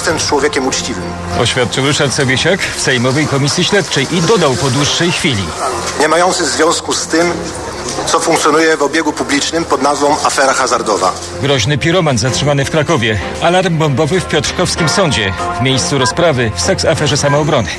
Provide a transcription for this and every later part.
jestem człowiekiem uczciwym. Oświadczył Ryszard Sobiesiak w Sejmowej Komisji Śledczej i dodał po dłuższej chwili. Nie mający związku z tym, co funkcjonuje w obiegu publicznym pod nazwą afera hazardowa. Groźny piroman zatrzymany w Krakowie. Alarm bombowy w Piotrkowskim Sądzie. W miejscu rozprawy w seks-aferze Samoobrony.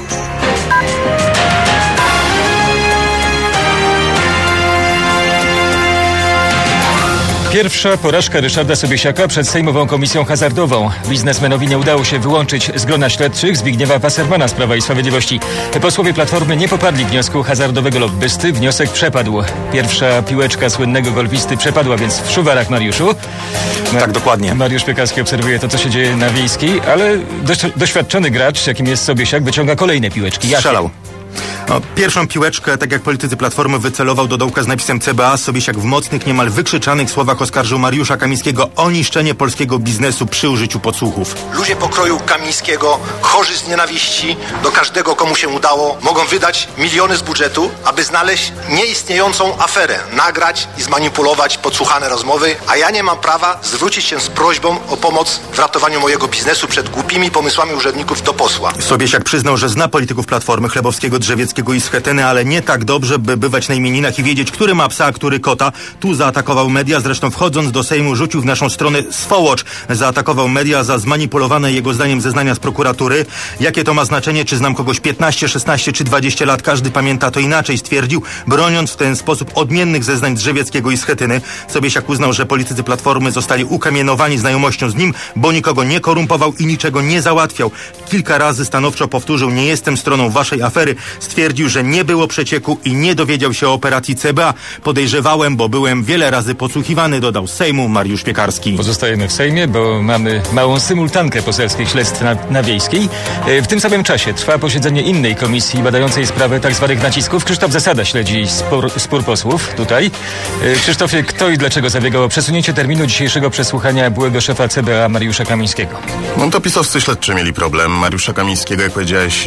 Pierwsza porażka Ryszarda Sobiesiaka przed Sejmową Komisją Hazardową. Biznesmenowi nie udało się wyłączyć z grona śledczych Zbigniewa Wassermana z Prawa i Sprawiedliwości. Posłowie Platformy nie poparli wniosku hazardowego lobbysty. Wniosek przepadł. Pierwsza piłeczka słynnego golfisty przepadła więc w Szuwarach, Mariuszu. Tak, dokładnie. Mariusz Piekarski obserwuje to, co się dzieje na Wiejskiej, ale doświadczony gracz, jakim jest Sobiesiak, wyciąga kolejne piłeczki. Strzelał. Pierwszą piłeczkę, tak jak politycy Platformy, wycelował do dołka z napisem CBA. Sobiesiak w mocnych, niemal wykrzyczanych słowach oskarżył Mariusza Kamińskiego o niszczenie polskiego biznesu przy użyciu podsłuchów. Ludzie pokroju Kamińskiego, chorzy z nienawiści do każdego, komu się udało, mogą wydać miliony z budżetu, aby znaleźć nieistniejącą aferę, nagrać i zmanipulować podsłuchane rozmowy, a ja nie mam prawa zwrócić się z prośbą o pomoc w ratowaniu mojego biznesu przed głupimi pomysłami urzędników do posła. Sobiesiak przyznał, że zna polityków Platformy, Chlebowskiego, Drzewieckiego i Schetyny, ale nie tak dobrze, by bywać na imieninach i wiedzieć, który ma psa, a który kota. Tu zaatakował media, zresztą wchodząc do Sejmu rzucił w naszą stronę swołocz. Zaatakował media za zmanipulowane jego zdaniem zeznania z prokuratury. Jakie to ma znaczenie, czy znam kogoś 15, 16 czy 20 lat, każdy pamięta to inaczej, stwierdził, broniąc w ten sposób odmiennych zeznań Drzewieckiego i Schetyny. Sobiesiak uznał, że politycy Platformy zostali ukamienowani znajomością z nim, bo nikogo nie korumpował i niczego nie załatwiał. Kilka razy stanowczo powtórzył: nie jestem stroną waszej afery. Stwierdził, że nie było przecieku i nie dowiedział się o operacji CBA. Podejrzewałem, bo byłem wiele razy podsłuchiwany, dodał z Sejmu Mariusz Piekarski. Pozostajemy w Sejmie, bo mamy małą symultankę poselskich śledztw na Wiejskiej. W tym samym czasie trwa posiedzenie innej komisji badającej sprawę tzw. nacisków. Krzysztof Zasada śledzi spór posłów tutaj. Krzysztofie, kto i dlaczego zabiegał o przesunięcie terminu dzisiejszego przesłuchania byłego szefa CBA Mariusza Kamińskiego? No to pisowscy śledczy mieli problem. Mariusza Kamińskiego, jak powiedziałeś,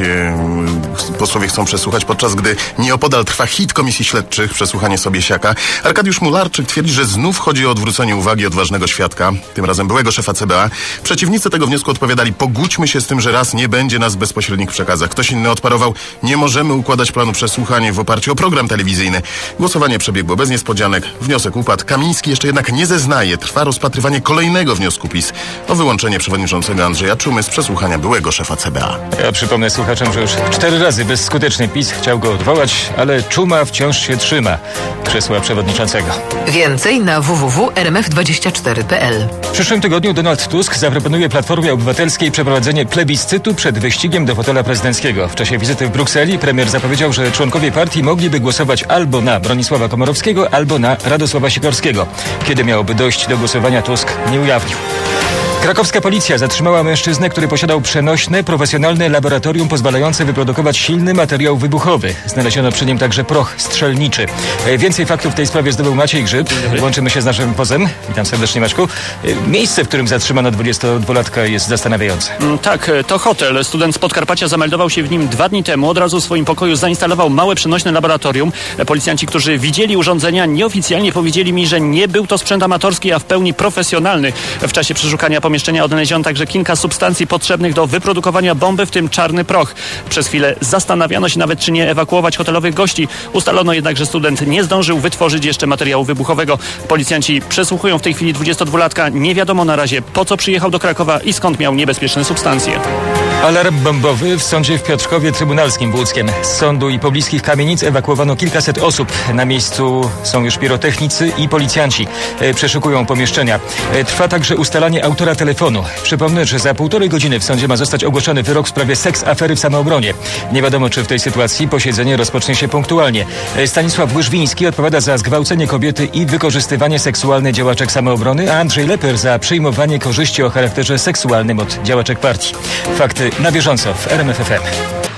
posłowie chcą przesłuchać, podczas gdy nieopodal trwa hit komisji śledczych, przesłuchanie Sobiesiaka. Arkadiusz Mularczyk twierdzi, że znów chodzi o odwrócenie uwagi od ważnego świadka, tym razem byłego szefa CBA. Przeciwnicy tego wniosku odpowiadali: pogódźmy się z tym, że raz nie będzie nas w bezpośrednich przekazach. Ktoś inny odparował: nie możemy układać planu przesłuchania w oparciu o program telewizyjny. Głosowanie przebiegło bez niespodzianek. Wniosek upadł. Kamiński jeszcze jednak nie zeznaje. Trwa rozpatrywanie kolejnego wniosku PiS o wyłączenie przewodniczącego Andrzeja Czumy z przesłuchania byłego szefa CBA. Ja przypomnę słuchaczom, że już 4 razy bezskutecznie PiS chciał go odwołać, ale Czuma wciąż się trzyma krzesła przewodniczącego. Więcej na www.rmf24.pl. W przyszłym tygodniu Donald Tusk zaproponuje Platformie Obywatelskiej przeprowadzenie plebiscytu przed wyścigiem do fotela prezydenckiego. W czasie wizyty w Brukseli premier zapowiedział, że członkowie partii mogliby głosować albo na Bronisława Komorowskiego, albo na Radosława Sikorskiego. Kiedy miałoby dojść do głosowania, Tusk nie ujawnił. Krakowska policja zatrzymała mężczyznę, który posiadał przenośne, profesjonalne laboratorium pozwalające wyprodukować silny materiał wybuchowy. Znaleziono przy nim także proch strzelniczy. Więcej faktów w tej sprawie zdobył Maciej Grzyb. Łączymy się z naszym posłem. Witam serdecznie, Maćku. Miejsce, w którym zatrzymano 22-latka, jest zastanawiające. Tak, to hotel. Student z Podkarpacia zameldował się w nim 2 dni temu. Od razu w swoim pokoju zainstalował małe przenośne laboratorium. Policjanci, którzy widzieli urządzenia, nieoficjalnie powiedzieli mi, że nie był to sprzęt amatorski, a w pełni profesjonalny. W czasie przeszukania pomieszczenia odnaleziono także kilka substancji potrzebnych do wyprodukowania bomby, w tym czarny proch. Przez chwilę zastanawiano się nawet, czy nie ewakuować hotelowych gości. Ustalono jednak, że student nie zdążył wytworzyć jeszcze materiału wybuchowego. Policjanci przesłuchują w tej chwili 22-latka. Nie wiadomo na razie, po co przyjechał do Krakowa i skąd miał niebezpieczne substancje. Alarm bombowy w sądzie w Piotrkowie Trybunalskim w Łódzkiem. Z sądu i pobliskich kamienic ewakuowano kilkaset osób. Na miejscu są już pirotechnicy i policjanci. Przeszukują pomieszczenia. Trwa także ustalanie autora telefonu. Przypomnę, że za 1,5 godziny w sądzie ma zostać ogłoszony wyrok w sprawie seks-afery w Samoobronie. Nie wiadomo, czy w tej sytuacji posiedzenie rozpocznie się punktualnie. Stanisław Łyżwiński odpowiada za zgwałcenie kobiety i wykorzystywanie seksualne działaczek Samoobrony, a Andrzej Leper za przyjmowanie korzyści o charakterze seksualnym od działaczek partii. Fakty na bieżąco w RMF FM.